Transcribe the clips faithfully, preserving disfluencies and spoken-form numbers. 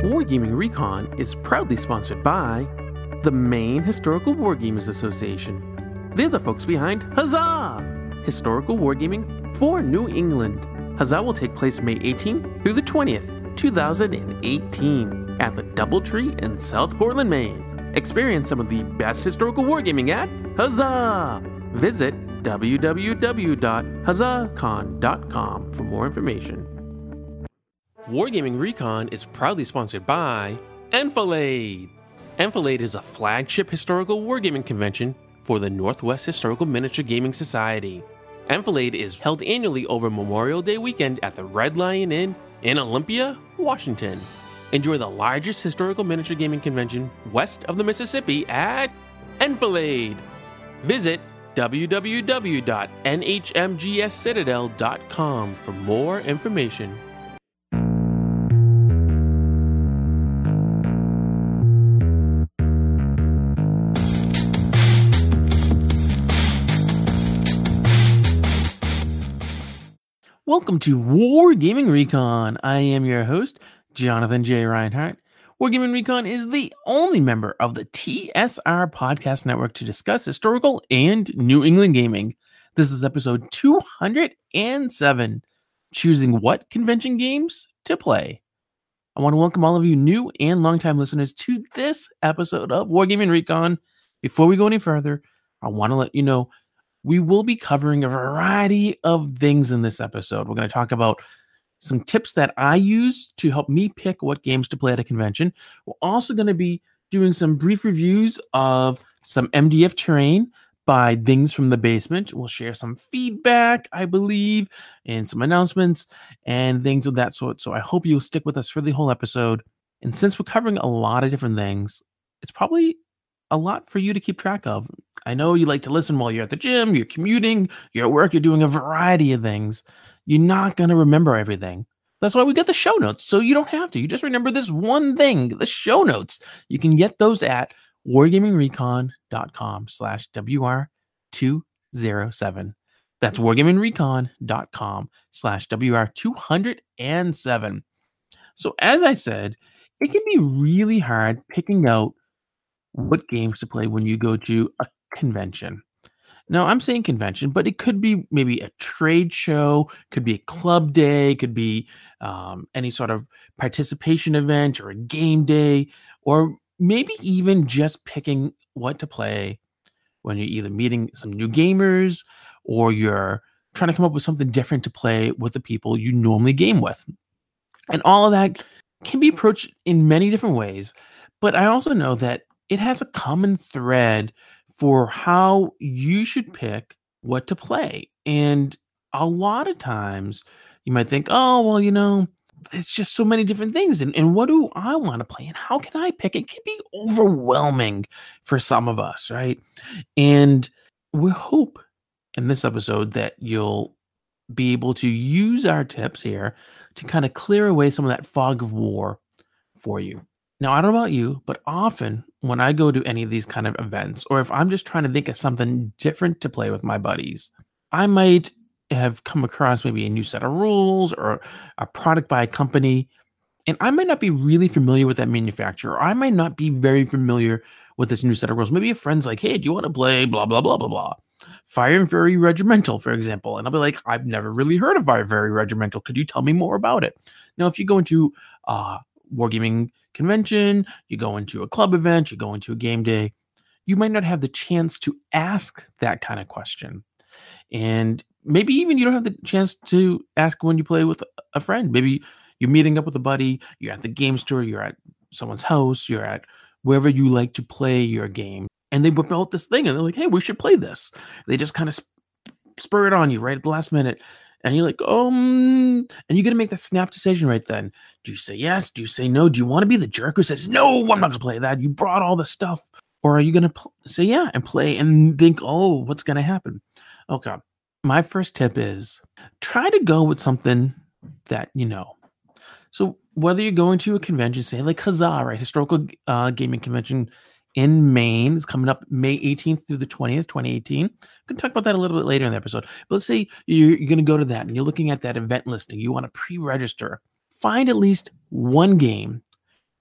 Wargaming Recon is proudly sponsored by the Maine Historical Wargamers Association. They're the folks behind Huzzah! Historical Wargaming for New England. Huzzah will take place May eighteenth through the twentieth, two thousand eighteen at the Doubletree in South Portland, Maine. Experience some of the best historical wargaming at Huzzah! Visit w w w dot huzzah con dot com for more information. Wargaming Recon is proudly sponsored by Enfilade. Enfilade is a flagship historical wargaming convention for the Northwest Historical Miniature Gaming Society. Enfilade is held annually over Memorial Day weekend at the Red Lion Inn in Olympia, Washington. Enjoy the largest historical miniature gaming convention west of the Mississippi at Enfilade. Visit w w w dot n h m g s citadel dot com for more information. Welcome to Wargaming Recon. I am your host, Jonathan J. Reinhardt. Wargaming Recon is the only member of the T S R Podcast Network to discuss historical and New England gaming. This is episode two hundred seven, choosing what convention games to play. I want to welcome all of you new and longtime listeners to this episode of Wargaming Recon. Before we go any further, I want to let you know we will be covering a variety of things in this episode. We're going to talk about some tips that I use to help me pick what games to play at a convention. We're also going to be doing some brief reviews of some M D F terrain by Things from the Basement. We'll share some feedback, I believe, and some announcements and things of that sort. So I hope you'll stick with us for the whole episode. And since we're covering a lot of different things, it's probably a lot for you to keep track of. I know you like to listen while you're at the gym, you're commuting, you're at work, you're doing a variety of things. You're not going to remember everything. That's why we got the show notes, so you don't have to. You just remember this one thing, the show notes. You can get those at wargamingrecon.com slash WR207. That's wargamingrecon.com slash WR207. So as I said, it can be really hard picking out what games to play when you go to a convention. Now, I'm saying convention, but it could be maybe a trade show, could be a club day, could be um, any sort of participation event or a game day, or maybe even just picking what to play when you're either meeting some new gamers or you're trying to come up with something different to play with the people you normally game with. And all of that can be approached in many different ways, but I also know that it has a common thread for how you should pick what to play. And a lot of times you might think, oh, well, you know, there's just so many different things. And, and what do I want to play? And how can I pick? It can be overwhelming for some of us, right? And we hope in this episode that you'll be able to use our tips here to kind of clear away some of that fog of war for you. Now, I don't know about you, but often when I go to any of these kind of events, or if I'm just trying to think of something different to play with my buddies, I might have come across maybe a new set of rules or a product by a company, and I might not be really familiar with that manufacturer. Or I might not be very familiar with this new set of rules. Maybe a friend's like, hey, do you want to play blah, blah, blah, blah, blah. Fire and Fury Regimental, for example. And I'll be like, I've never really heard of Fire and Fury Regimental. Could you tell me more about it? Now, if you go into uh, wargaming convention, you go into a club event, you go into a game day, you might not have the chance to ask that kind of question. And maybe even you don't have the chance to ask when you play with a friend. Maybe you're meeting up with a buddy, you're at the game store, you're at someone's house, you're at wherever you like to play your game. And they whip out this thing and they're like, hey, we should play this. They just kind of sp- spur it on you right at the last minute. And you're like, um, and you got to make that snap decision right then. Do you say yes? Do you say no? Do you want to be the jerk who says, no, I'm not going to play that. You brought all the stuff. Or are you going to pl- say yeah and play and think, oh, what's going to happen? Okay. My first tip is try to go with something that you know. So whether you're going to a convention, say like Huzzah, right? Historical uh, gaming convention in Maine. It's coming up May eighteenth through the twentieth, twenty eighteen. I'm going to talk about that a little bit later in the episode. But let's say you're, you're going to go to that and you're looking at that event listing. You want to pre-register. Find at least one game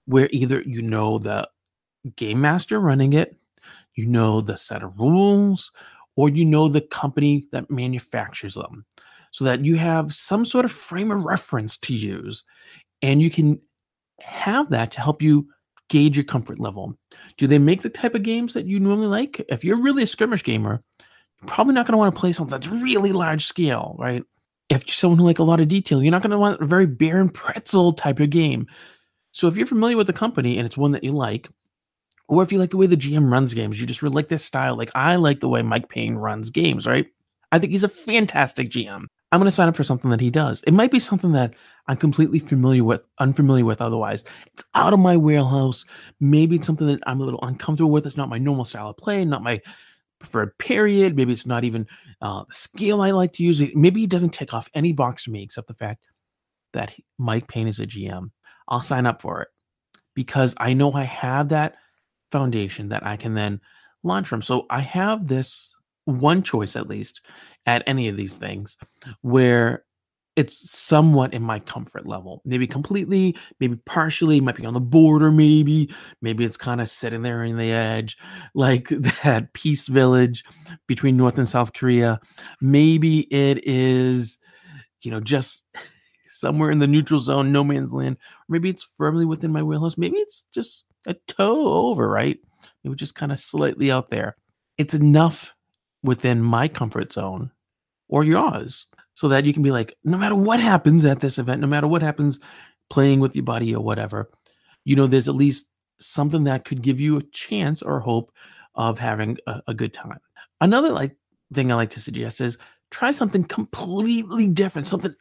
where either you know the game master running it, you know the set of rules, or you know the company that manufactures them, so that you have some sort of frame of reference to use, and you can have that to help you gauge your comfort level. Do they make the type of games that you normally like? If you're really a skirmish gamer, you're probably not going to want to play something that's really large scale, right? If you're someone who like a lot of detail, you're not going to want a very bare and pretzel type of game. So if you're familiar with the company and it's one that you like, or if you like the way the G M runs games, you just really like this style. Like I like the way Mike Payne runs games, right? I think he's a fantastic G M. I'm going to sign up for something that he does. It might be something that I'm completely familiar with, unfamiliar with otherwise. It's out of my wheelhouse. Maybe it's something that I'm a little uncomfortable with. It's not my normal style of play, not my preferred period. Maybe it's not even uh, the skill I like to use. Maybe it doesn't tick off any box for me except the fact that he, Mike Payne is a G M. I'll sign up for it because I know I have that foundation that I can then launch from. So I have this one choice, at least, at any of these things where it's somewhat in my comfort level. Maybe completely, maybe partially, might be on the border, maybe. Maybe it's kind of sitting there in the edge, like that peace village between North and South Korea. Maybe it is, you know, just somewhere in the neutral zone, no man's land. Or maybe it's firmly within my wheelhouse. Maybe it's just a toe over, right? Maybe just kind of slightly out there. It's enough within my comfort zone or yours so that you can be like, no matter what happens at this event, no matter what happens playing with your buddy or whatever, you know, there's at least something that could give you a chance or hope of having a, a good time. Another like thing I like to suggest is try something completely different, something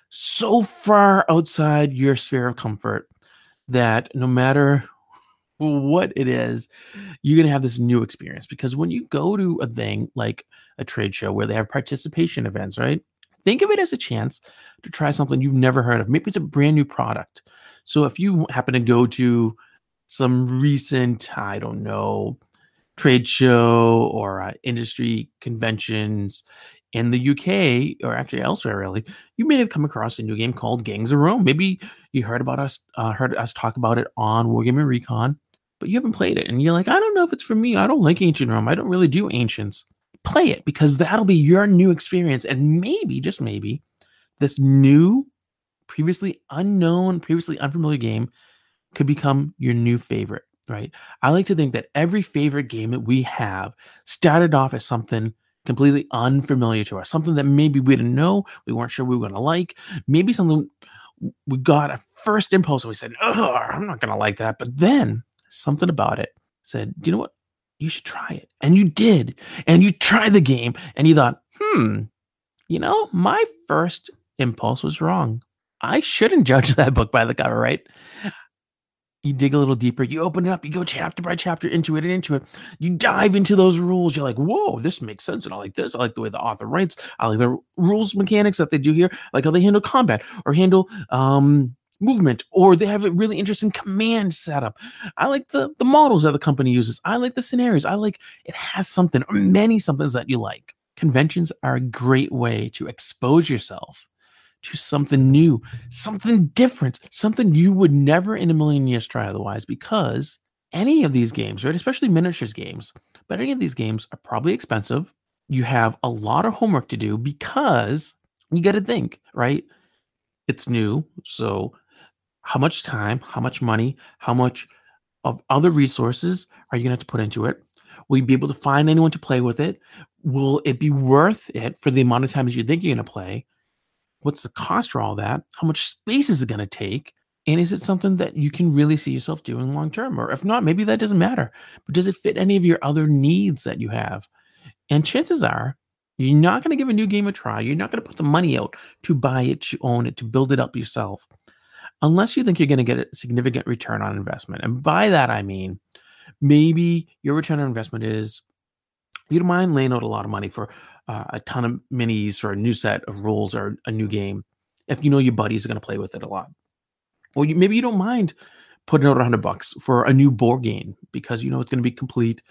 so far outside your sphere of comfort that no matter what it is, you're going to have this new experience. Because when you go to a thing like a trade show where they have participation events, right? Think of it as a chance to try something you've never heard of. Maybe it's a brand new product. So if you happen to go to some recent, I don't know, trade show or uh, industry conventions in the U K or actually elsewhere, really, you may have come across a new game called Gangs of Rome. Maybe you heard about us, uh, heard us talk about it on Wargaming Recon, but you haven't played it. And you're like, I don't know if it's for me. I don't like Ancient Rome. I don't really do Ancients. Play it because that'll be your new experience. And maybe, just maybe, this new, previously unknown, previously unfamiliar game could become your new favorite, right? I like to think that every favorite game that we have started off as something completely unfamiliar to us, something that maybe we didn't know, we weren't sure we were going to like, maybe something we got a first impulse and we said, oh, I'm not going to like that. But then something about it said, do you know what? You should try it. And you did. And you tried the game and you thought, hmm, you know, my first impulse was wrong. I shouldn't judge that book by the cover, right? You dig a little deeper, you open it up, you go chapter by chapter into it and into it. You dive into those rules. You're like, whoa, this makes sense. And I like this. I like the way the author writes. I like the rules mechanics that they do here. I like how they handle combat or handle um, movement, or they have a really interesting command setup. I like the, the models that the company uses. I like the scenarios. I like it has something or many somethings that you like. Conventions are a great way to expose yourself to something new, something different, something you would never in a million years try otherwise, because any of these games, right, especially miniatures games, but any of these games are probably expensive. You have a lot of homework to do because you got to think, right? It's new. So how much time, how much money, how much of other resources are you going to have to put into it? Will you be able to find anyone to play with it? Will it be worth it for the amount of time as you think you're going to play? What's the cost for all that? How much space is it going to take? And is it something that you can really see yourself doing long term? Or if not, maybe that doesn't matter. But does it fit any of your other needs that you have? And chances are you're not going to give a new game a try. You're not going to put the money out to buy it, to own it, to build it up yourself, unless you think you're going to get a significant return on investment. And by that, I mean, maybe your return on investment is you don't mind laying out a lot of money for uh, a ton of minis for a new set of rules or a new game if you know your buddies are going to play with it a lot. Or you, maybe you don't mind putting out a hundred bucks for a new board game because you know it's going to be complete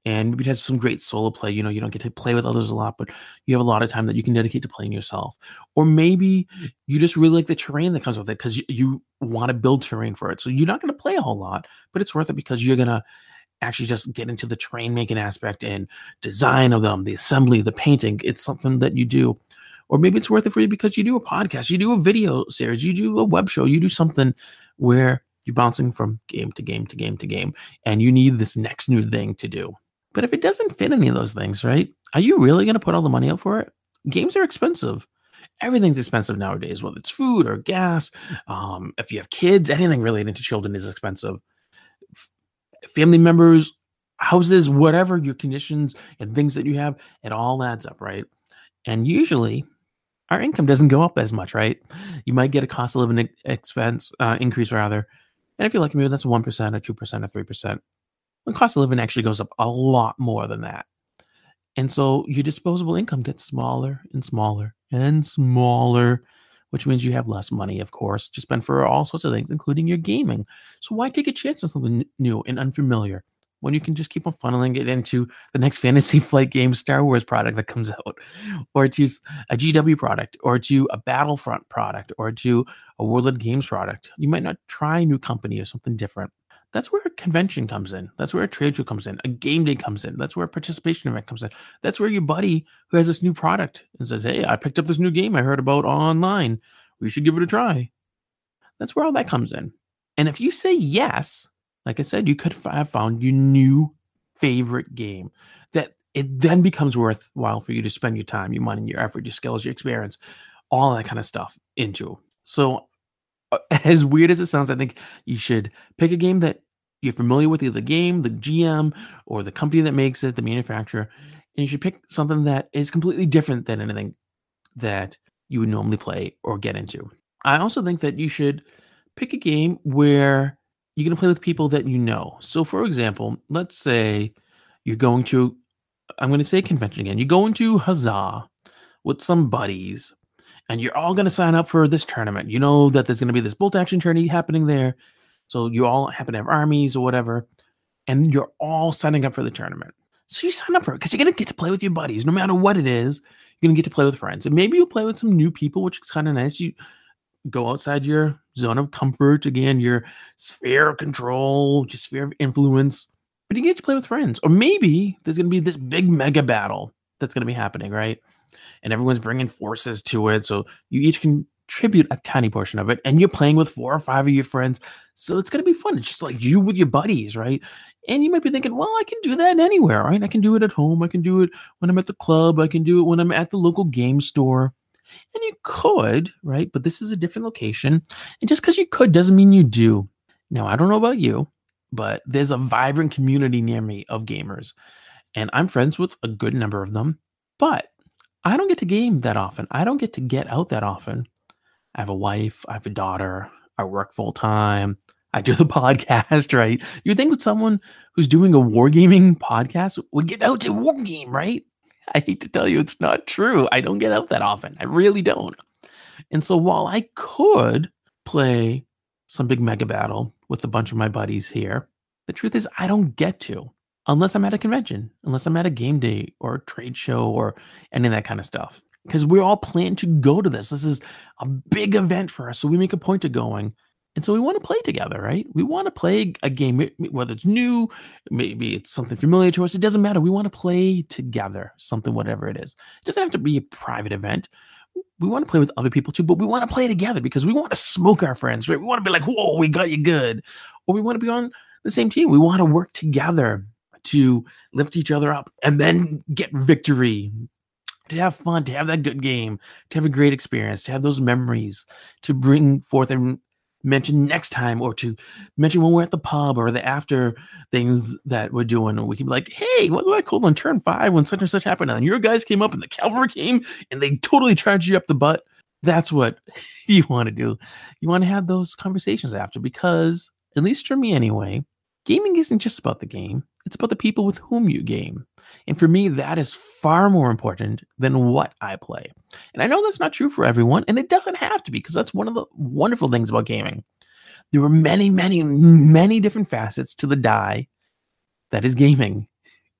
and maybe it has some great solo play. You know, you don't get to play with others a lot, but you have a lot of time that you can dedicate to playing yourself. Or maybe you just really like the terrain that comes with it because you, you want to build terrain for it. So you're not going to play a whole lot, but it's worth it because you're going to actually just get into the terrain making aspect and design of them, the assembly, the painting. It's something that you do. Or maybe it's worth it for you because you do a podcast, you do a video series, you do a web show, you do something where you're bouncing from game to game to game to game, and you need this next new thing to do. But if it doesn't fit any of those things, right? Are you really going to put all the money up for it? Games are expensive. Everything's expensive nowadays, whether it's food or gas. Um, if you have kids, anything related to children is expensive. F- family members, houses, whatever your conditions and things that you have, it all adds up, right? And usually our income doesn't go up as much, right? You might get a cost of living e- expense uh, increase rather. And if you're like me, that's one percent or two percent or three percent. The cost of living actually goes up a lot more than that. And so your disposable income gets smaller and smaller and smaller, which means you have less money, of course, to spend for all sorts of things, including your gaming. So why take a chance on something n- new and unfamiliar when you can just keep on funneling it into the next Fantasy Flight game Star Wars product that comes out, or to s- a G W product, or to a Battlefront product, or to a World of Games product? You might not try a new company or something different. That's where a convention comes in. That's where a trade show comes in. A game day comes in. That's where a participation event comes in. That's where your buddy who has this new product and says, "Hey, I picked up this new game I heard about online. We should give it a try." That's where all that comes in. And if you say yes, like I said, you could f- have found your new favorite game that it then becomes worthwhile for you to spend your time, your money, your effort, your skills, your experience, all that kind of stuff into. So uh, as weird as it sounds, I think you should pick a game that you're familiar with, either the game, the G M, or the company that makes it, the manufacturer, and you should pick something that is completely different than anything that you would normally play or get into. I also think that you should pick a game where you're going to play with people that you know. So, for example, let's say you're going to, I'm going to say convention again, you're going to Huzzah with some buddies and you're all going to sign up for this tournament. You know that there's going to be this bolt action tourney happening there. So you all happen to have armies or whatever, and you're all signing up for the tournament. So you sign up for it because you're going to get to play with your buddies. No matter what it is, you're going to get to play with friends. And maybe you'll play with some new people, which is kind of nice. You go outside your zone of comfort, again, your sphere of control, your sphere of influence, but you get to play with friends. Or maybe there's going to be this big mega battle that's going to be happening, right? And everyone's bringing forces to it. So you each contribute a tiny portion of it, and you're playing with four or five of your friends. So it's going to be fun. It's just like you with your buddies, right? And you might be thinking, well, I can do that anywhere, right? I can do it at home. I can do it when I'm at the club. I can do it when I'm at the local game store. And you could, right? But this is a different location. And just because you could doesn't mean you do. Now, I don't know about you, but there's a vibrant community near me of gamers. And I'm friends with a good number of them. But I don't get to game that often. I don't get to get out that often. I have a wife, I have a daughter, I work full time, I do the podcast, right? You'd think with someone who's doing a wargaming podcast would get out to wargame, right? I hate to tell you it's not true. I don't get out that often. I really don't. And so while I could play some big mega battle with a bunch of my buddies here, the truth is I don't get to unless I'm at a convention, unless I'm at a game day or a trade show or any of that kind of stuff. Because we're all planning to go to this. This is a big event for us. So we make a point of going. And so we want to play together, right? We want to play a game, whether it's new, maybe it's something familiar to us. It doesn't matter. We want to play together, something, whatever it is. It doesn't have to be a private event. We want to play with other people too, but we want to play together because we want to smoke our friends, right? We want to be like, whoa, we got you good. Or we want to be on the same team. We want to work together to lift each other up and then get victory, to have fun, to have that good game, to have a great experience, to have those memories, to bring forth and mention next time, or to mention when we're at the pub or the after things that we're doing. And we can be like, hey, what was I called on turn five when such and such happened? And your guys came up and the cavalry came and they totally charged you up the butt. That's what you want to do. You want to have those conversations after, because, at least for me anyway, gaming isn't just about the game. It's about the people with whom you game. And for me, that is far more important than what I play. And I know that's not true for everyone, and it doesn't have to be, because that's one of the wonderful things about gaming. There are many, many, many different facets to the die that is gaming.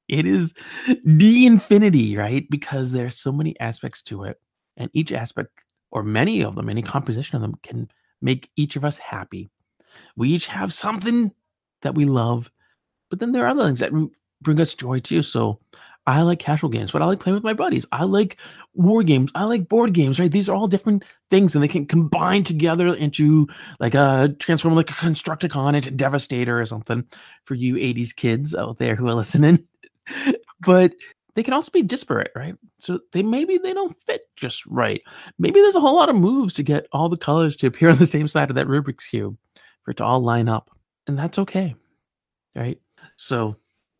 It is the infinity, right? Because there's so many aspects to it, and each aspect, or many of them, any composition of them, can make each of us happy. We each have something that we love, but then there are other things that r- bring us joy too. So I like casual games, but I like playing with my buddies. I like war games. I like board games, right? These are all different things, and they can combine together into like a transform like a Constructicon into Devastator or something for you eighties kids out there who are listening. But they can also be disparate, right? So they maybe they don't fit just right. Maybe there's a whole lot of moves to get all the colors to appear on the same side of that Rubik's cube for it to all line up, and that's okay, right? So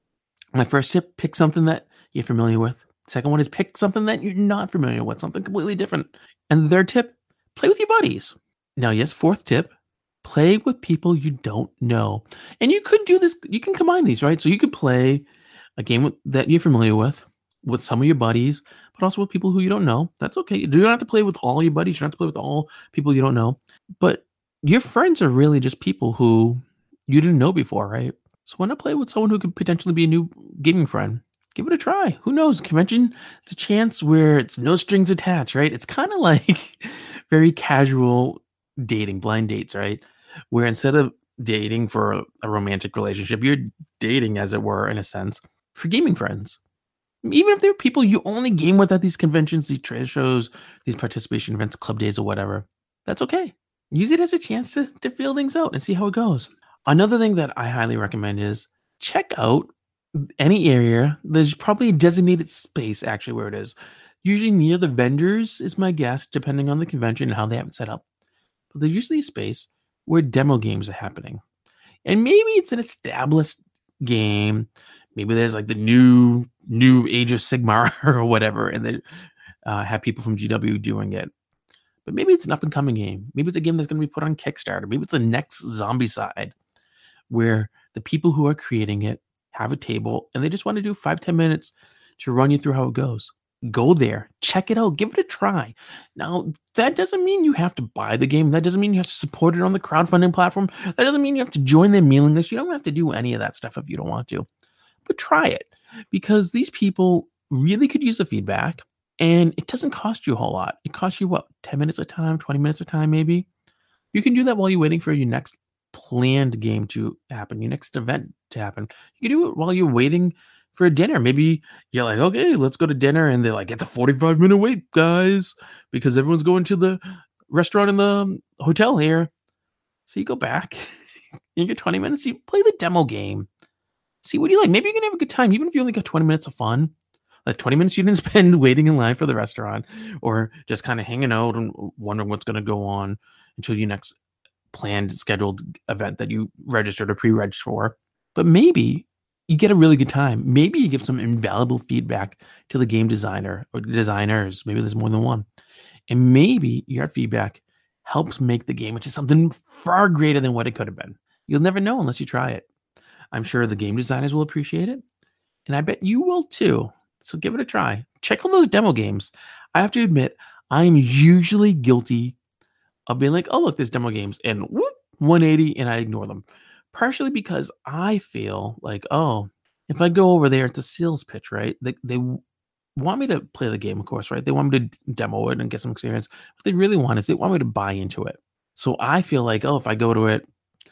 my first tip: pick something that you're familiar with. Second one is pick something that you're not familiar with, something completely different. And the third tip: play with your buddies. Now, yes, fourth tip: play with people you don't know. And you could do this. You can combine these, right? So you could play a game with, that you're familiar with, with some of your buddies, but also with people who you don't know. That's okay. You don't have to play with all your buddies. You don't have to play with all people you don't know. But your friends are really just people who you didn't know before, right? So why not play with someone who could potentially be a new gaming friend? Give it a try. Who knows? Convention, it's a chance where it's no strings attached, right? It's kind of like very casual dating, blind dates, right? Where instead of dating for a, a romantic relationship, you're dating, as it were, in a sense, for gaming friends. Even if they're people you only game with at these conventions, these trade shows, these participation events, club days, or whatever, that's okay. Use it as a chance to, to feel things out and see how it goes. Another thing that I highly recommend is check out any area. There's probably a designated space actually where it is. Usually near the vendors is my guess, depending on the convention and how they have it set up. But there's usually a space where demo games are happening. And maybe it's an established game. Maybe there's like the new new Age of Sigmar or whatever, and they uh, have people from G W doing it. But maybe it's an up and coming game. Maybe it's a game that's going to be put on Kickstarter. Maybe it's the next Zombicide, where the people who are creating it have a table and they just want to do five ten minutes to run you through how it goes. Go there, check it out, give it a try. Now, that doesn't mean you have to buy the game. That doesn't mean you have to support it on the crowdfunding platform. That doesn't mean you have to join their mailing list. You don't have to do any of that stuff if you don't want to. But try it, because these people really could use the feedback, and it doesn't cost you a whole lot. It costs you, what, ten minutes a time, twenty minutes a time, maybe? You can do that while you're waiting for your next planned game to happen, your next event to happen. You can do it while you're waiting for a dinner. Maybe you're like, okay, let's go to dinner. And they're like, it's a forty-five minute wait, guys, because everyone's going to the restaurant in the hotel here. So you go back, you get twenty minutes, you play the demo game. See what you like. Maybe you can have a good time, even if you only got twenty minutes of fun. Like twenty minutes you didn't spend waiting in line for the restaurant or just kind of hanging out and wondering what's going to go on until your next planned scheduled event that you registered or pre-registered for. But maybe you get a really good time. Maybe you give some invaluable feedback to the game designer or designers. Maybe there's more than one. And maybe your feedback helps make the game into something far greater than what it could have been. You'll never know unless you try it. I'm sure the game designers will appreciate it. And I bet you will too. So give it a try. Check on those demo games. I have to admit, I am usually guilty of being like, oh, look, there's demo games, and whoop, one eighty, and I ignore them. Partially because I feel like, oh, if I go over there, it's a sales pitch, right? They, they want me to play the game, of course, right? They want me to demo it and get some experience. What they really want is they want me to buy into it. So I feel like, oh, if I go to it,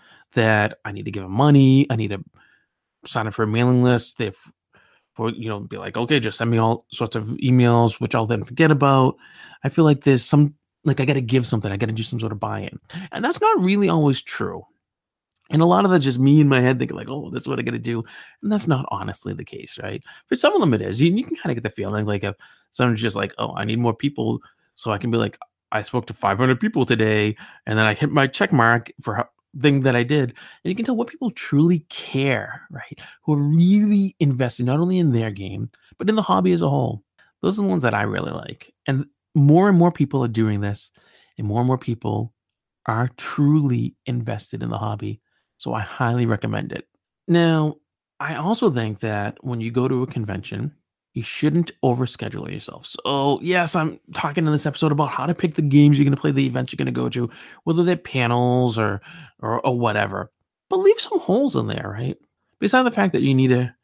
that I need to give them money. I need to sign up for a mailing list. They've, for, you know, be like, okay, just send me all sorts of emails, which I'll then forget about. I feel like there's some, like I got to give something. I got to do some sort of buy-in. And that's not really always true. And a lot of that's just me in my head thinking like, oh, this is what I got to do. And that's not honestly the case, right? For some of them it is. You, you can kind of get the feeling like if someone's just like, oh, I need more people so I can be like, I spoke to five hundred people today and then I hit my check mark for how, thing that I did. And you can tell what people truly care, right? Who are really invested not only in their game, but in the hobby as a whole. Those are the ones that I really like. And more and more people are doing this, and more and more people are truly invested in the hobby. So I highly recommend it. Now, I also think that when you go to a convention, you shouldn't overschedule yourself. So yes, I'm talking in this episode about how to pick the games you're going to play, the events you're going to go to, whether they're panels or, or or whatever. But leave some holes in there, right? Besides the fact that you need to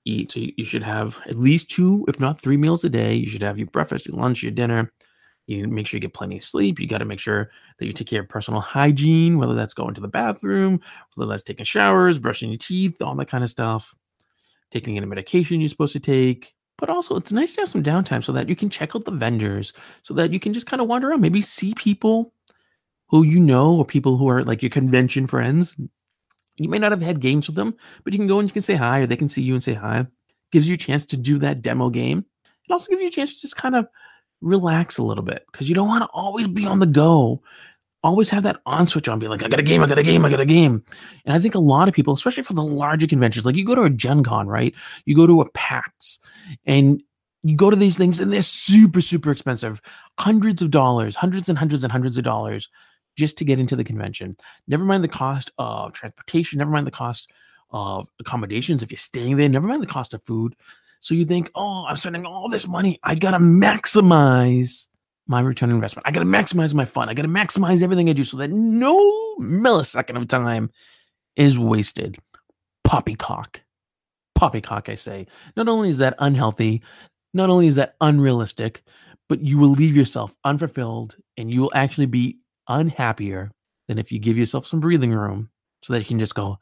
eat. So you, you should have at least two, if not three meals a day. You should have your breakfast, your lunch, your dinner. You make sure you get plenty of sleep. You got to make sure that you take care of personal hygiene, whether that's going to the bathroom, whether that's taking showers, brushing your teeth, all that kind of stuff, taking any medication you're supposed to take. But also, it's nice to have some downtime so that you can check out the vendors, so that you can just kind of wander around, maybe see people who you know or people who are like your convention friends. You may not have had games with them, but you can go and you can say hi, or they can see you and say hi. Gives you a chance to do that demo game. It also gives you a chance to just kind of relax a little bit, because you don't want to always be on the go. Always have that on switch on, be like, I got a game, I got a game, I got a game. And I think a lot of people, especially for the larger conventions, like you go to a Gen Con, right? You go to a PAX, and you go to these things, and they're super, super expensive. Hundreds of dollars, hundreds and hundreds and hundreds of dollars just to get into the convention. Never mind the cost of transportation, never mind the cost of accommodations if you're staying there, never mind the cost of food. So you think, oh, I'm spending all this money. I got to maximize my return on investment. I got to maximize my fun. I got to maximize everything I do so that no millisecond of time is wasted. Poppycock. Poppycock, I say. Not only is that unhealthy, not only is that unrealistic, but you will leave yourself unfulfilled, and you will actually be unhappier than if you give yourself some breathing room so that you can just go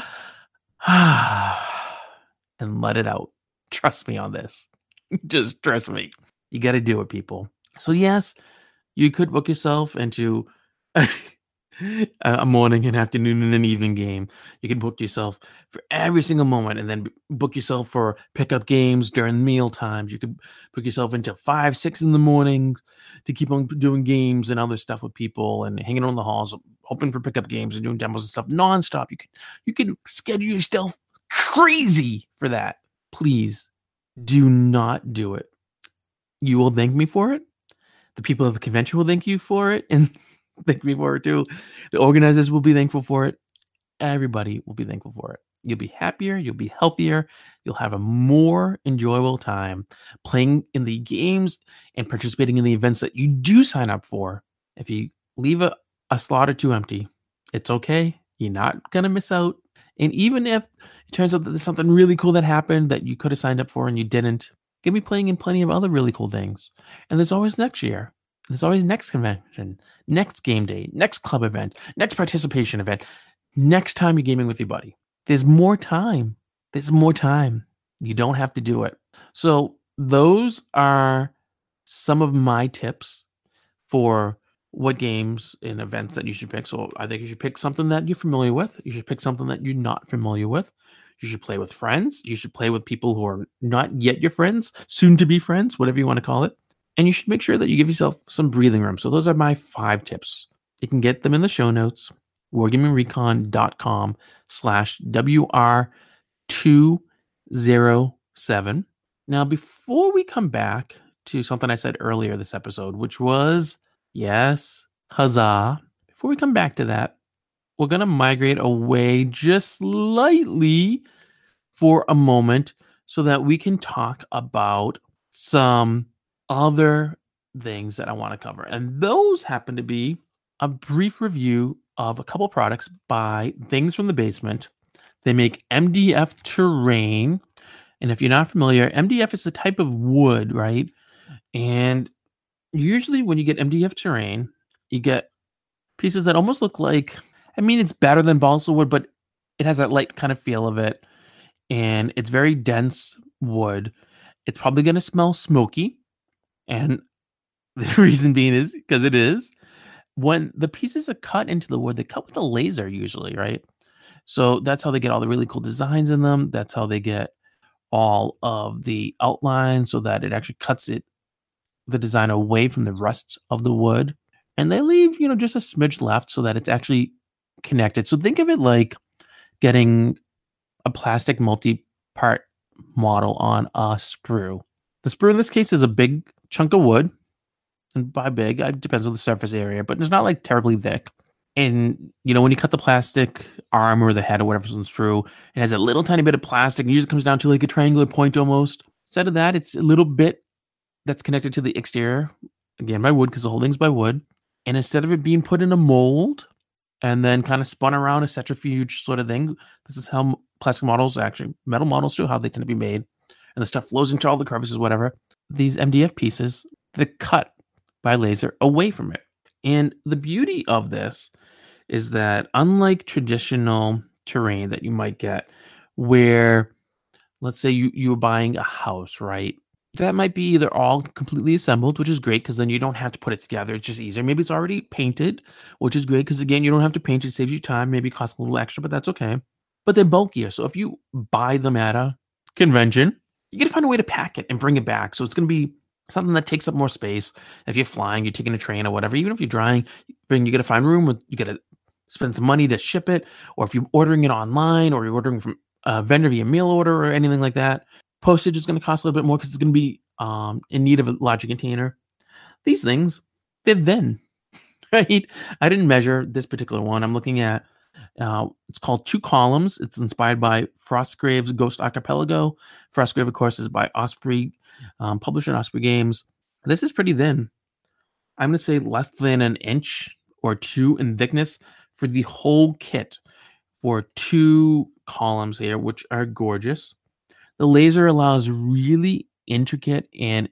and let it out. Trust me on this. Just trust me. You got to do it, people. So yes, you could book yourself into a morning, an afternoon, and an evening game. You can book yourself for every single moment, and then book yourself for pickup games during meal times. You could book yourself into five, six in the mornings to keep on doing games and other stuff with people and hanging on the halls, hoping for pickup games and doing demos and stuff nonstop. You could you could schedule yourself crazy for that. Please do not do it. You will thank me for it. The people of the convention will thank you for it, and thank me for it too. The organizers will be thankful for it. Everybody will be thankful for it. You'll be happier. You'll be healthier. You'll have a more enjoyable time playing in the games and participating in the events that you do sign up for. If you leave a, a slot or two empty, it's okay. You're not going to miss out. And even if it turns out that there's something really cool that happened that you could have signed up for and you didn't, you'll be playing in plenty of other really cool things. And there's always next year. There's always next convention, next game day, next club event, next participation event, next time you're gaming with your buddy. There's more time. There's more time. You don't have to do it. So those are some of my tips for what games and events that you should pick. So I think you should pick something that you're familiar with. You should pick something that you're not familiar with. You should play with friends. You should play with people who are not yet your friends, soon to be friends, whatever you want to call it. And you should make sure that you give yourself some breathing room. So those are my five tips. You can get them in the show notes, wargamingrecon.com slash WR207. Now, before we come back to something I said earlier this episode, which was, yes, huzzah. Before we come back to that, we're going to migrate away just slightly for a moment so that we can talk about some other things that I want to cover. And those happen to be a brief review of a couple products by Things from the Basement. They make M D F terrain. And if you're not familiar, M D F is a type of wood, right? And usually when you get M D F terrain, you get pieces that almost look like, I mean, it's better than balsa wood, but it has that light kind of feel of it. And it's very dense wood. It's probably going to smell smoky. And the reason being is because it is. When the pieces are cut into the wood, they cut with a laser usually, right? So that's how they get all the really cool designs in them. That's how they get all of the outline so that it actually cuts it, the design away from the rest of the wood. And they leave, you know, just a smidge left so that it's actually connected. So think of it like getting a plastic multi-part model on a sprue. The sprue in this case is a big chunk of wood. And by big, it depends on the surface area, but it's not like terribly thick. And, you know, when you cut the plastic arm or the head or whatever's on the sprue, it has a little tiny bit of plastic. It usually comes down to like a triangular point almost. Instead of that, it's a little bit that's connected to the exterior, again, by wood, because the whole thing's by wood. And instead of it being put in a mold, and then kind of spun around a centrifuge sort of thing. This is how plastic models, actually metal models too, how they tend to be made. And the stuff flows into all the crevices, whatever. These M D F pieces, they cut by laser away from it. And the beauty of this is that unlike traditional terrain that you might get where, let's say you, you're buying a house, right? That might be either all completely assembled, which is great because then you don't have to put it together. It's just easier. Maybe it's already painted, which is great because, again, you don't have to paint it. It saves you time. Maybe it costs a little extra, but that's okay. But they're bulkier. So if you buy them at a convention, you got to find a way to pack it and bring it back. So it's going to be something that takes up more space. If you're flying, you're taking a train or whatever, even if you're drying, you got to find room. You got to spend some money to ship it. Or if you're ordering it online or you're ordering from a vendor via mail order or anything like that, postage is going to cost a little bit more because it's going to be um, in need of a larger container. These things, they're thin, right? I didn't measure this particular one. I'm looking at, uh, it's called Two Columns. It's inspired by Frostgrave's Ghost Archipelago. Frostgrave, of course, is by Osprey, um, publisher Osprey Games. This is pretty thin. I'm going to say less than an inch or two in thickness for the whole kit for two columns here, which are gorgeous. The laser allows really intricate and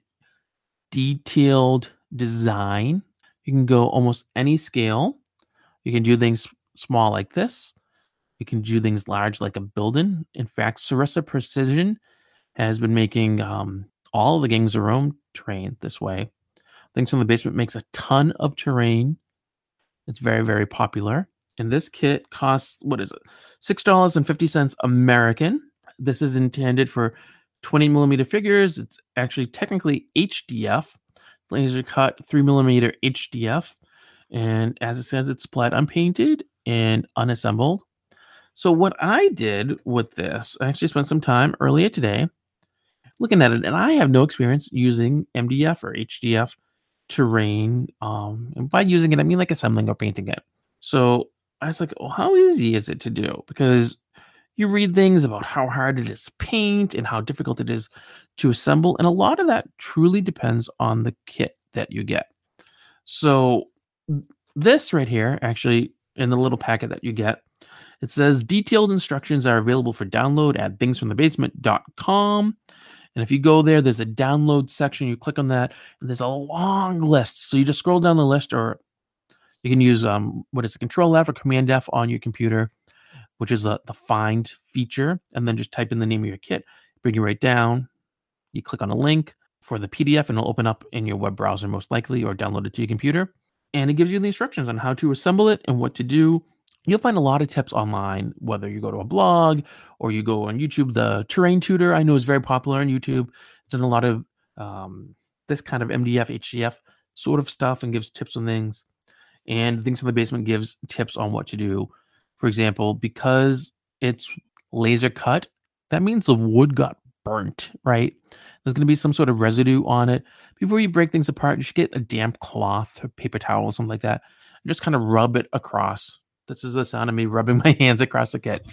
detailed design. You can go almost any scale. You can do things small like this. You can do things large like a building. In fact, Sarissa Precision has been making um, all the Gangs of Rome terrain this way. Things from the Basement makes a ton of terrain. It's very, very popular. And this kit costs, what is it? six dollars and fifty cents American. This is intended for twenty millimeter figures. It's actually technically H D F, laser cut three millimeter H D F. And as it says, it's supplied unpainted and unassembled. So what I did with this, I actually spent some time earlier today looking at it, and I have no experience using M D F or H D F terrain. Um, and by using it, I mean like assembling or painting it. So I was like, well, how easy is it to do? Because you read things about how hard it is to paint and how difficult it is to assemble. And a lot of that truly depends on the kit that you get. So this right here, actually, in the little packet that you get, it says detailed instructions are available for download at things from the basement dot com. And if you go there, there's a download section. You click on that, and there's a long list. So you just scroll down the list, or you can use um, what is it, Control F or Command F on your computer, which is a, the find feature, and then just type in the name of your kit, bring you right down. You click on a link for the P D F, and it'll open up in your web browser most likely, or download it to your computer. And it gives you the instructions on how to assemble it and what to do. You'll find a lot of tips online, whether you go to a blog or you go on YouTube. The Terrain Tutor, I know, is very popular on YouTube. It's done a lot of um, this kind of M D F, H D F sort of stuff and gives tips on things. And Things from the Basement gives tips on what to do. For example, because it's laser cut, that means the wood got burnt, right? There's going to be some sort of residue on it. Before you break things apart, you should get a damp cloth or paper towel or something like that, and just kind of rub it across. This is the sound of me rubbing my hands across the kit.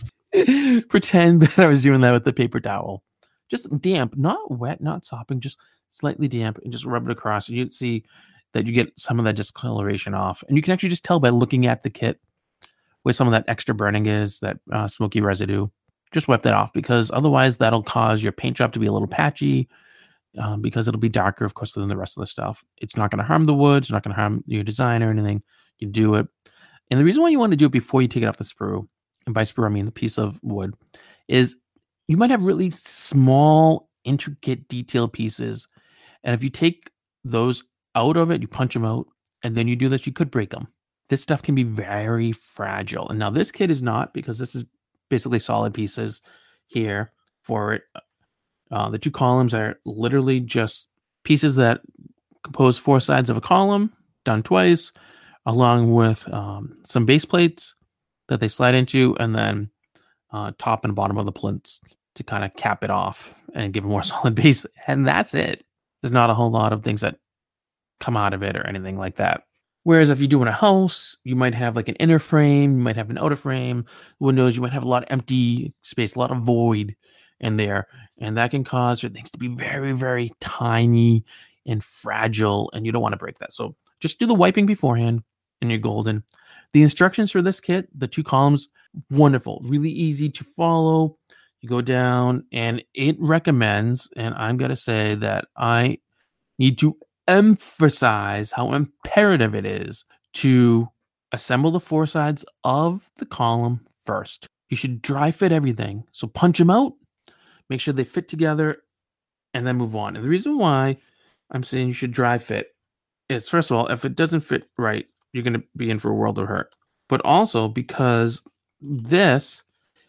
Pretend that I was doing that with the paper towel. Just damp, not wet, not sopping, just slightly damp, and just rub it across. And you'd see that you get some of that discoloration off. And you can actually just tell by looking at the kit where some of that extra burning is, that uh, smoky residue. Just wipe that off, because otherwise that'll cause your paint job to be a little patchy, um, because it'll be darker, of course, than the rest of the stuff. It's not going to harm the wood. It's not going to harm your design or anything. You do it. And the reason why you want to do it before you take it off the sprue, and by sprue I mean the piece of wood, is you might have really small, intricate, detailed pieces. And if you take those out of it, you punch them out, and then you do this, you could break them. This stuff can be very fragile. And now this kit is not, because this is basically solid pieces here for it. Uh, the two columns are literally just pieces that compose four sides of a column, done twice, along with um, some base plates that they slide into, and then uh, top and bottom of the plinths to kind of cap it off and give a more solid base. And that's it. There's not a whole lot of things that come out of it or anything like that. Whereas if you're doing a house, you might have like an inner frame, you might have an outer frame, windows, you might have a lot of empty space, a lot of void in there. And that can cause your things to be very, very tiny and fragile, and you don't want to break that. So just do the wiping beforehand, and you're golden. The instructions for this kit, the two columns, wonderful, really easy to follow. You go down and it recommends, and I'm going to say that I need to emphasize how imperative it is to assemble the four sides of the column first. You should dry fit everything. So punch them out, make sure they fit together, and then move on. And the reason why I'm saying you should dry fit is, first of all, if it doesn't fit right, you're going to be in for a world of hurt. But also because this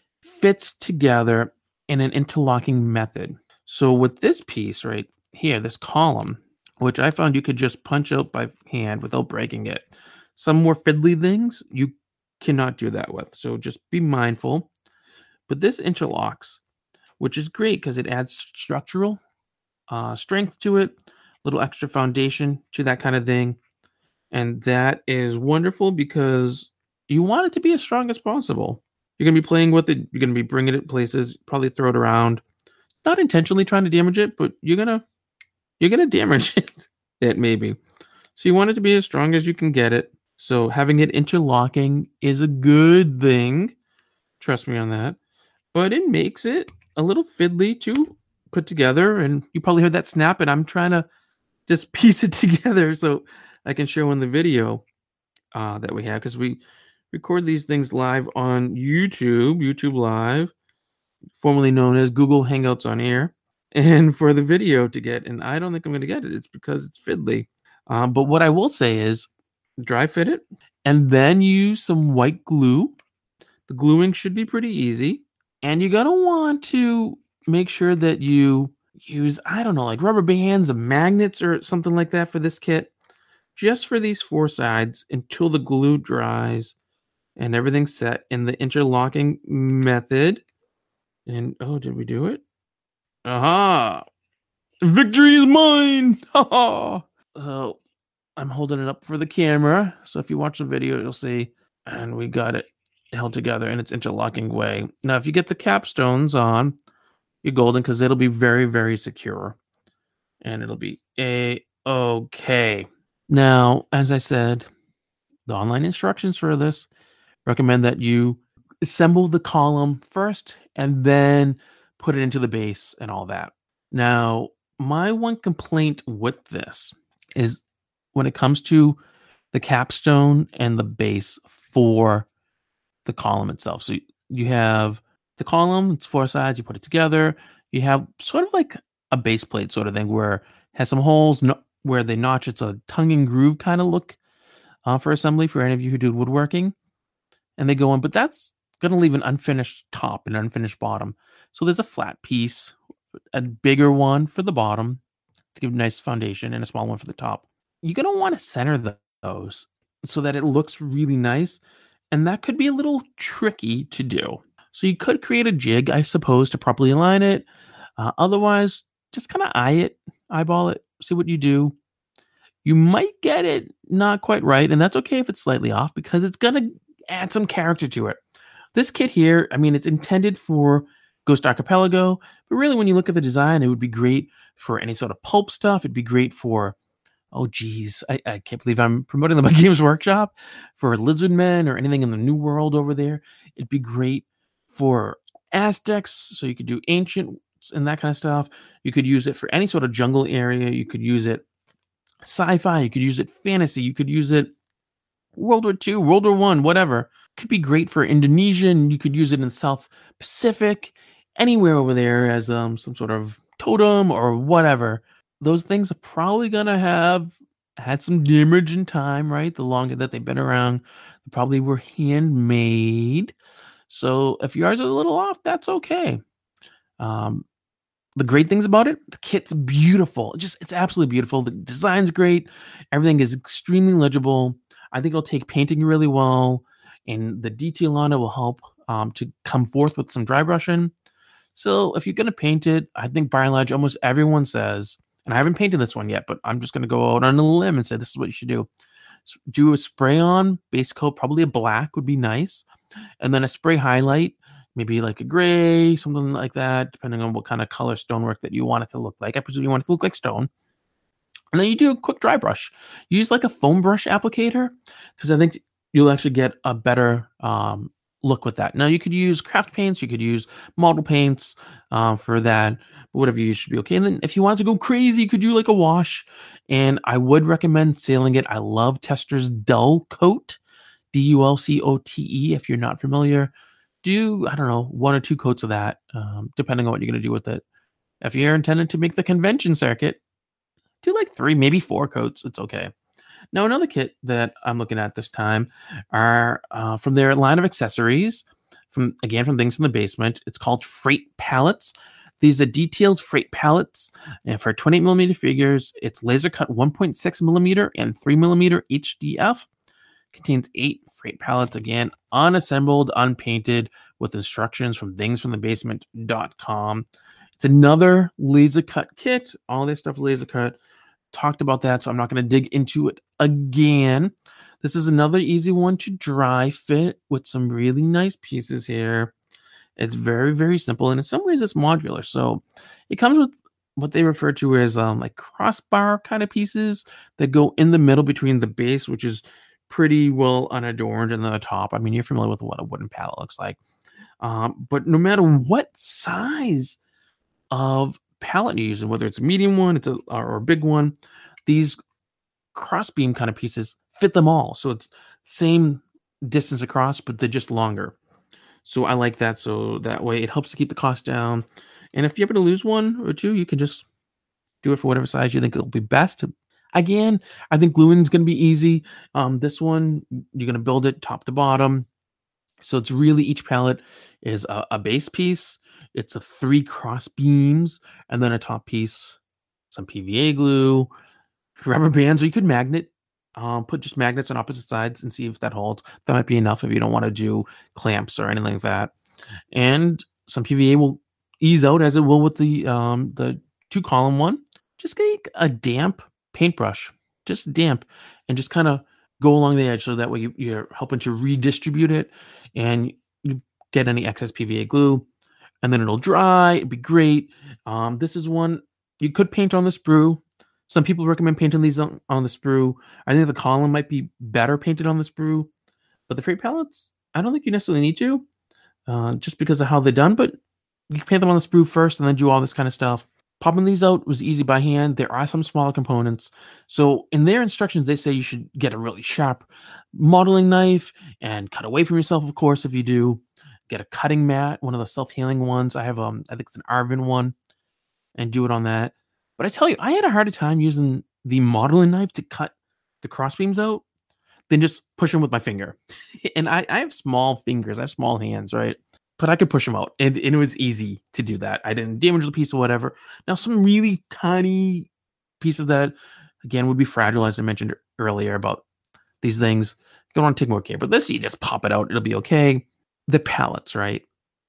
fits together in an interlocking method. So with this piece right here, this column, which I found you could just punch out by hand without breaking it. Some more fiddly things you cannot do that with. So just be mindful. But this interlocks, which is great because it adds structural uh, strength to it, a little extra foundation to that kind of thing. And that is wonderful because you want it to be as strong as possible. You're going to be playing with it. You're going to be bringing it places, probably throw it around. Not intentionally trying to damage it, but you're going to you're going to damage it, it maybe. So you want it to be as strong as you can get it. So having it interlocking is a good thing. Trust me on that. But it makes it a little fiddly to put together. And you probably heard that snap, and I'm trying to just piece it together so I can show in the video uh, that we have, because we record these things live on YouTube, YouTube Live, formerly known as Google Hangouts on Air, and for the video to get, and I don't think I'm going to get it. It's because it's fiddly. Um, but what I will say is dry fit it, and then use some white glue. The gluing should be pretty easy, and you're going to want to make sure that you use, I don't know, like rubber bands, or magnets, or something like that for this kit, just for these four sides until the glue dries and everything's set in the interlocking method. And oh, did we do it? Aha! Victory is mine! Ha So I'm holding it up for the camera. So if you watch the video, you'll see, and we got it held together in its interlocking way. Now, if you get the capstones on, you're golden, because it'll be very, very secure. And it'll be a-okay. Now, as I said, the online instructions for this recommend that you assemble the column first and then put it into the base and all that. Now, my one complaint with this is when it comes to the capstone and the base for the column itself. So you have the column, it's four sides, you put it together. You have sort of like a base plate sort of thing where it has some holes no, where they notch. It's a tongue and groove kind of look uh, for assembly for any of you who do woodworking. And they go on, but that's going to leave an unfinished top and unfinished bottom. So there's a flat piece, a bigger one for the bottom to give a nice foundation, and a small one for the top. You're going to want to center the, those so that it looks really nice. And that could be a little tricky to do. So you could create a jig, I suppose, to properly align it. Uh, otherwise, just kind of eye it, eyeball it, see what you do. You might get it not quite right, and that's okay if it's slightly off, because it's going to add some character to it. This kit here, I mean, it's intended for Ghost Archipelago, but really when you look at the design, it would be great for any sort of pulp stuff. It'd be great for, oh geez, I, I can't believe I'm promoting the My Games Workshop, for Lizardmen or anything in the New World over there. It'd be great for Aztecs, so you could do ancient and that kind of stuff. You could use it for any sort of jungle area. You could use it sci-fi. You could use it fantasy. You could use it World War Two, World War One, whatever. Could be great for Indonesian. You could use it in South Pacific, anywhere over there as um, some sort of totem or whatever. Those things are probably going to have had some damage in time, right? The longer that they've been around, they probably were handmade. So if yours is a little off, that's okay. Um, the great things about it, the kit's beautiful. It just, it's absolutely beautiful. The design's great. Everything is extremely legible. I think it'll take painting really well, and the detail on it will help um, to come forth with some dry brushing. So if you're going to paint it, I think by and large, almost everyone says, and I haven't painted this one yet, but I'm just going to go out on a limb and say this is what you should do. So do a spray on base coat, probably a black would be nice. And then a spray highlight, maybe like a gray, something like that, depending on what kind of color stonework that you want it to look like. I presume you want it to look like stone. And then you do a quick dry brush. Use like a foam brush applicator, because I think you'll actually get a better um, look with that. Now, you could use craft paints, you could use model paints um, for that, but whatever you use should be okay. And then if you wanted to go crazy, you could do like a wash. And I would recommend sealing it. I love Tester's Dull Coat, D U L C O T E, if you're not familiar. Do, I don't know, one or two coats of that, um, depending on what you're going to do with it. If you're intended to make the convention circuit, do like three, maybe four coats. It's okay. Now, another kit that I'm looking at this time are uh, from their line of accessories, from again from Things from the Basement. It's called Freight Pallets. These are detailed freight pallets, and for twenty-eight millimeter figures, it's laser cut one point six millimeter and three millimeter H D F. Contains eight freight pallets, again unassembled, unpainted, with instructions from things from the basement dot com. It's another laser cut kit. All this stuff laser cut. Talked about that, so I'm not going to dig into it again. This is another easy one to dry fit with some really nice pieces here. It's very, very simple, and in some ways it's modular. So it comes with what they refer to as um, like crossbar kind of pieces that go in the middle between the base, which is pretty well unadorned, and then the top. I mean, you're familiar with what a wooden pallet looks like. Um, but no matter what size of pallet you're using, whether it's a medium one, it's a or a big one, these crossbeam kind of pieces fit them all. So it's same distance across, but they're just longer. So I like that. So that way it helps to keep the cost down. And if you happen to lose one or two, you can just do it for whatever size you think it'll be best. Again, I think gluing is going to be easy. Um, this one, you're going to build it top to bottom. So it's really, each pallet is a, a base piece. It's a three cross beams, and then a top piece, some P V A glue, rubber bands, or you could magnet. Um, put just magnets on opposite sides and see if that holds. That might be enough if you don't want to do clamps or anything like that. And some P V A will ease out as it will with the um, the two column one. Just take a damp paintbrush, just damp, and just kind of go along the edge, so that way you, you're helping to redistribute it, and you get any excess P V A glue, and then it'll dry. It'd be great. Um, this is one you could paint on the sprue. Some people recommend painting these on, on the sprue. I think the column might be better painted on the sprue, but the freight pallets, I don't think you necessarily need to, uh, just because of how they're done. But you can paint them on the sprue first, and then do all this kind of stuff. Popping these out was easy by hand. There are some smaller components. So in their instructions, they say you should get a really sharp modeling knife and cut away from yourself, of course, if you do. Get a cutting mat, one of the self-healing ones. I have, um, I think it's an Arvin one, and do it on that. But I tell you, I had a harder time using the modeling knife to cut the crossbeams out than just push them with my finger. And I, I have small fingers. I have small hands, right? But I could push them out, and, and it was easy to do that. I didn't damage the piece or whatever. Now, some really tiny pieces that, again, would be fragile, as I mentioned earlier about these things, you want to take more care. But this, you just pop it out. It'll be okay. The pallets, right?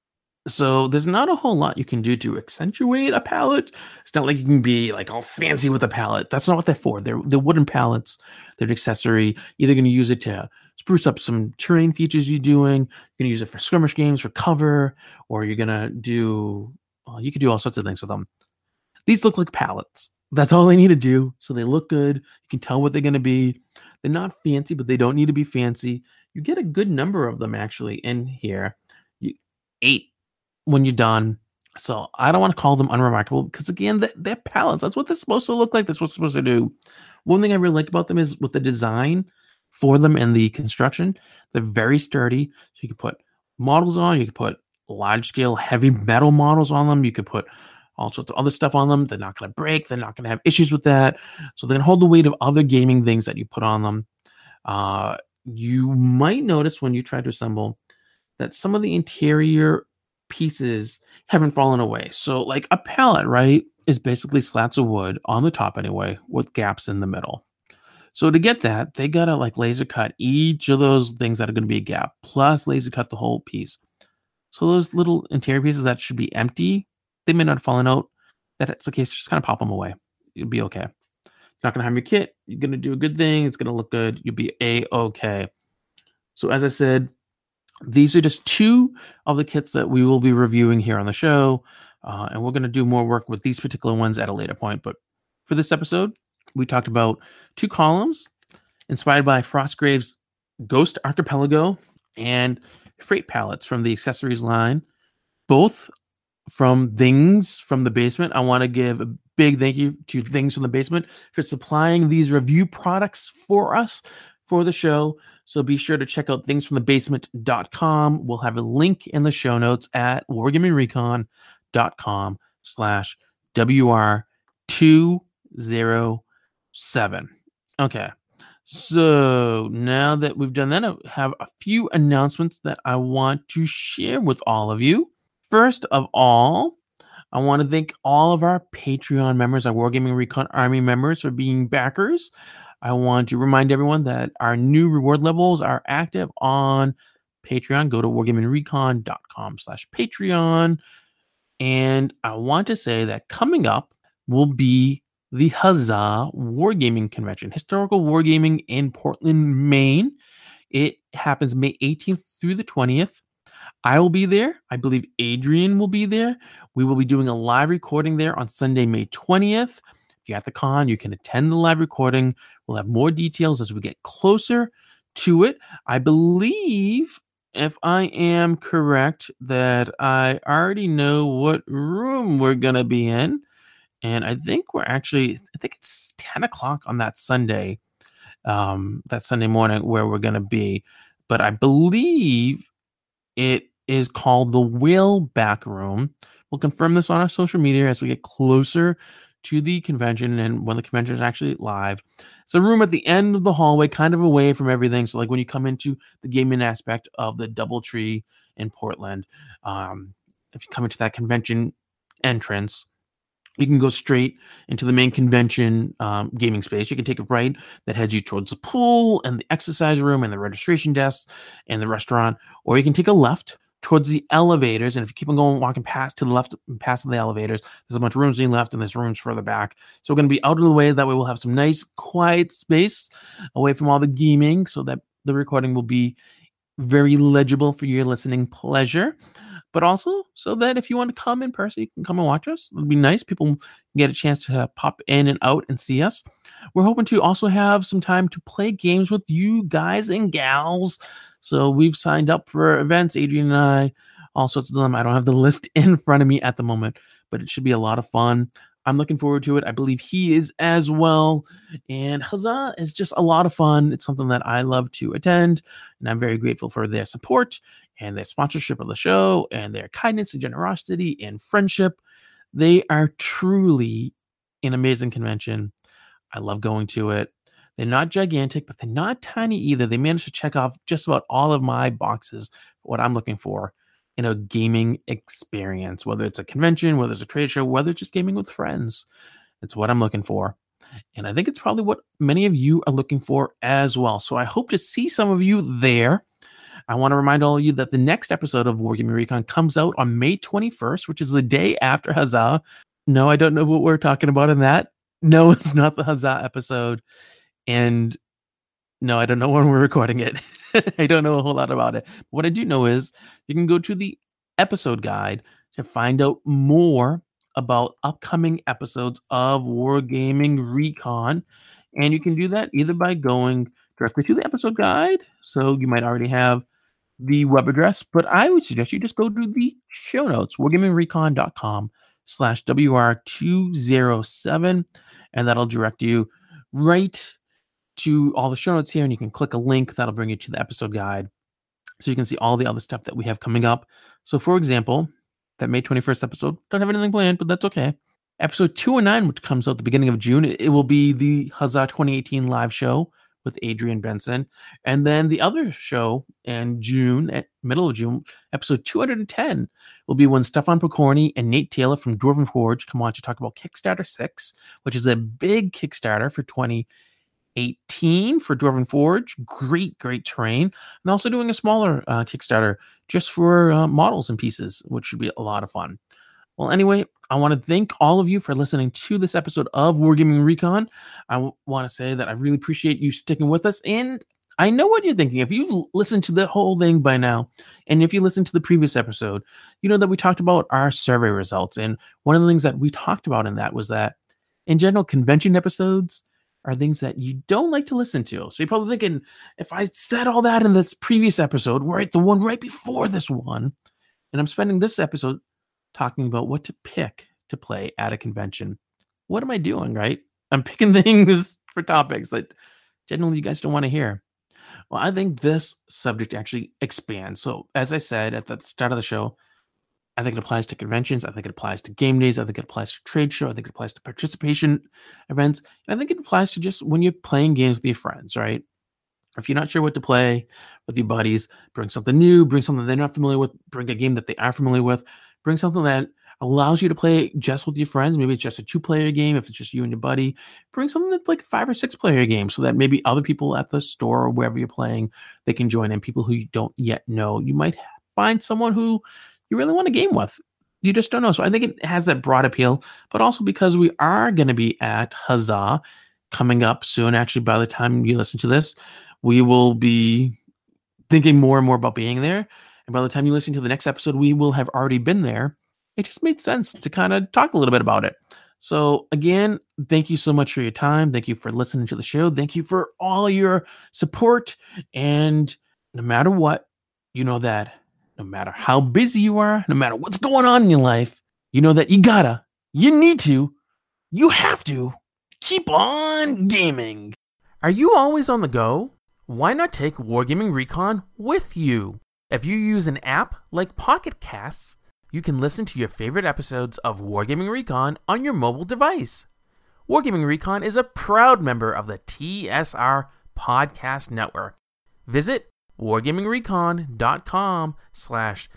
So there's not a whole lot you can do to accentuate a pallet. It's not like you can be like all fancy with a pallet. That's not what they're for. They're the wooden pallets. They're an accessory. Either going to use it to spruce up some terrain features you're doing. You're going to use it for skirmish games for cover, or you're going to do. Well, you could do all sorts of things with them. These look like pallets. That's all they need to do. So they look good. You can tell what they're going to be. They're not fancy, but they don't need to be fancy. You get a good number of them actually in here. You, eight when you're done. So I don't want to call them unremarkable, because again, they're, they're pallets. That's what they're supposed to look like. That's what they're supposed to do. One thing I really like about them is with the design for them and the construction, they're very sturdy. So you can put models on, you can put large scale heavy metal models on them. You could put all sorts of other stuff on them. They're not going to break. They're not going to have issues with that. So they're going to hold the weight of other gaming things that you put on them. Uh, you might notice when you try to assemble that some of the interior pieces haven't fallen away. So like a pallet, right, is basically slats of wood on the top anyway, with gaps in the middle. So to get that, they gotta like laser cut each of those things that are going to be a gap, plus laser cut the whole piece. So those little interior pieces that should be empty, they may not have fallen out. That's the case, just kind of pop them away. You'll be okay. You're not going to harm your kit. You're going to do a good thing. It's going to look good. You'll be a-okay. So as I said, these are just two of the kits that we will be reviewing here on the show. Uh, and we're going to do more work with these particular ones at a later point. But for this episode, we talked about two columns inspired by Frostgrave's Ghost Archipelago and Freight Pallets from the accessories line, both from Things from the Basement. I want to give a big thank you to Things from the Basement for supplying these review products for us for the show. So be sure to check out things from the basement dot com. We'll have a link in the show notes at wargamingrecon.com slash WR207. Okay. So now that we've done that, I have a few announcements that I want to share with all of you. First of all, I want to thank all of our Patreon members, our Wargaming Recon Army members, for being backers. I want to remind everyone that our new reward levels are active on Patreon. Go to wargamingrecon.com slash Patreon. And I want to say that coming up will be the Huzzah Wargaming Convention, Historical Wargaming in Portland, Maine. It happens May eighteenth through the twentieth. I will be there. I believe Adrian will be there. We will be doing a live recording there on Sunday, May twentieth. If you're at the con, you can attend the live recording. We'll have more details as we get closer to it. I believe, if I am correct, that I already know what room we're going to be in. And I think we're actually, I think it's ten o'clock on that Sunday, um, that Sunday morning where we're going to be. But I believe it is called the Whaleback Room. We'll confirm this on our social media as we get closer to the convention and when the convention is actually live. It's a room at the end of the hallway, kind of away from everything. So like when you come into the gaming aspect of the DoubleTree in Portland, um, if you come into that convention entrance, you can go straight into the main convention um, gaming space. You can take a right that heads you towards the pool and the exercise room and the registration desks and the restaurant, or you can take a left towards the elevators. And if you keep on going, walking past to the left, past the elevators, there's a bunch of rooms on the left and there's rooms further back. So we're going to be out of the way. That way we'll have some nice, quiet space away from all the gaming so that the recording will be very legible for your listening pleasure. But also so that if you want to come in person, you can come and watch us. It'll be nice. People get a chance to uh, pop in and out and see us. We're hoping to also have some time to play games with you guys and gals. So we've signed up for events, Adrian and I, all sorts of them. I don't have the list in front of me at the moment, but it should be a lot of fun. I'm looking forward to it. I believe he is as well. And Huzzah is just a lot of fun. It's something that I love to attend, and I'm very grateful for their support and their sponsorship of the show and their kindness and generosity and friendship. They are truly an amazing convention. I love going to it. They're not gigantic, but they're not tiny either. They managed to check off just about all of my boxes, what I'm looking for in a gaming experience, whether it's a convention, whether it's a trade show, whether it's just gaming with friends. It's what I'm looking for. And I think it's probably what many of you are looking for as well. So I hope to see some of you there. I want to remind all of you that the next episode of Wargaming Recon comes out on May twenty-first, which is the day after Huzzah. No, I don't know what we're talking about in that. No, it's not the Huzzah episode. And no, I don't know when we're recording it. I don't know a whole lot about it. But what I do know is you can go to the episode guide to find out more about upcoming episodes of Wargaming Recon. And you can do that either by going directly to the episode guide. So you might already have the web address, but I would suggest you just go to the show notes, wargamingrecon.com slash WR207. And that'll direct you right to all the show notes here, and you can click a link that'll bring you to the episode guide so you can see all the other stuff that we have coming up. So for example, that May twenty-first episode, don't have anything planned, but that's okay. Episode two oh nine, which comes out the beginning of June, it will be the Huzzah twenty eighteen live show with Adrian Benson. And then the other show in June, at middle of June, episode two hundred ten, will be when Stefan Pokorny and Nate Taylor from Dwarven Forge come on to talk about Kickstarter six, which is a big Kickstarter for twenty eighteen for Dwarven Forge. Great, great terrain. And also doing a smaller uh, Kickstarter just for uh, models and pieces, which should be a lot of fun. Well, anyway, I want to thank all of you for listening to this episode of Wargaming Recon. I w- want to say that I really appreciate you sticking with us. And I know what you're thinking. If you've listened to the whole thing by now, and if you listened to the previous episode, you know that we talked about our survey results. And one of the things that we talked about in that was that, in general, convention episodes are things that you don't like to listen to. So you're probably thinking, if I said all that in this previous episode, right, the one right before this one, and I'm spending this episode talking about what to pick to play at a convention, what am I doing, right? I'm picking things for topics that generally you guys don't want to hear. Well, I think this subject actually expands. So as I said at the start of the show, I think it applies to conventions. I think it applies to game days. I think it applies to trade show. I think it applies to participation events. And I think it applies to just when you're playing games with your friends, right? If you're not sure what to play with your buddies, bring something new, bring something they're not familiar with, bring a game that they are familiar with, bring something that allows you to play just with your friends. Maybe it's just a two-player game. If it's just you and your buddy, bring something that's like a five or six-player game so that maybe other people at the store or wherever you're playing, they can join in, people who you don't yet know. You might find someone who you really want to game with. You just don't know. So I think it has that broad appeal, but also because we are going to be at Huzzah coming up soon. Actually, by the time you listen to this, we will be thinking more and more about being there. And by the time you listen to the next episode, we will have already been there. It just made sense to kind of talk a little bit about it. So again, thank you so much for your time. Thank you for listening to the show. Thank you for all your support. And no matter what, you know that no matter how busy you are, no matter what's going on in your life, you know that you gotta, you need to, you have to keep on gaming. Are you always on the go? Why not take Wargaming Recon with you? If you use an app like Pocket Casts, you can listen to your favorite episodes of Wargaming Recon on your mobile device. Wargaming Recon is a proud member of the T S R Podcast Network. Visit wargamingrecon.com slash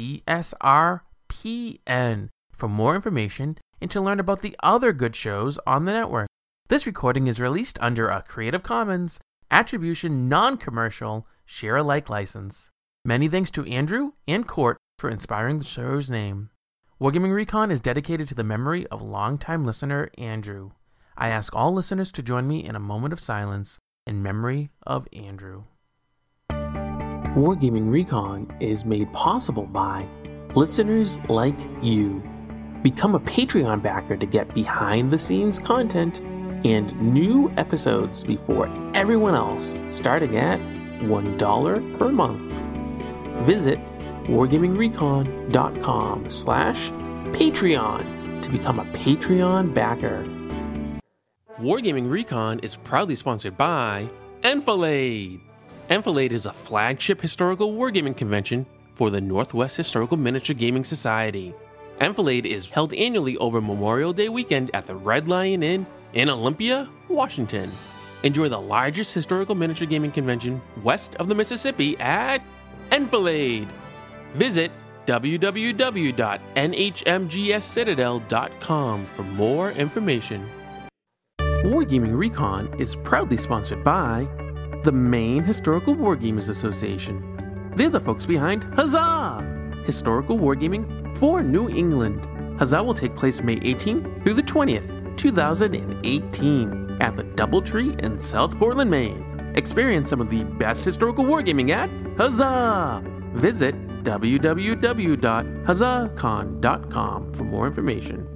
TSRPN for more information and to learn about the other good shows on the network. This recording is released under a Creative Commons Attribution Non-Commercial Share-alike license. Many thanks to Andrew and Court for inspiring the show's name. Wargaming Recon is dedicated to the memory of longtime listener Andrew. I ask all listeners to join me in a moment of silence in memory of Andrew. Wargaming Recon is made possible by listeners like you. Become a Patreon backer to get behind-the-scenes content and new episodes before everyone else, starting at one dollar per month. Visit wargamingrecon.com slash Patreon to become a Patreon backer. Wargaming Recon is proudly sponsored by Enfilade. Enfilade is a flagship historical wargaming convention for the Northwest Historical Miniature Gaming Society. Enfilade is held annually over Memorial Day weekend at the Red Lion Inn in Olympia, Washington. Enjoy the largest historical miniature gaming convention west of the Mississippi at Enfilade. Visit w w w dot n h m g s citadel dot com for more information. Wargaming Recon is proudly sponsored by the Maine Historical Wargamers Association. They're the folks behind Huzzah! Historical Wargaming for New England. Huzzah will take place May eighteenth through the twentieth, two thousand eighteen at the Doubletree in South Portland, Maine. Experience some of the best historical wargaming at Huzzah! Visit w w w dot huzzah con dot com for more information.